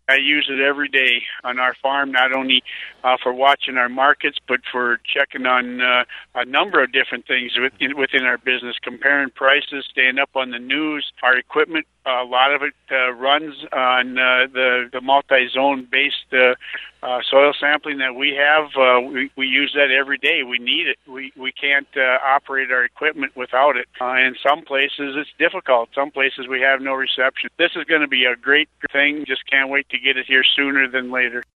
I use it every day on our farm, not only for watching our markets, but for checking on a number of different things within our business, comparing prices, staying up on the news. Our equipment, a lot of it runs on the multi-zone based soil sampling that we have. We use that every day. We need it. We can't operate our equipment without it. In some places, it's difficult. Some places we have no reception. This is going to be a great thing. Just can't wait to get it here sooner than later.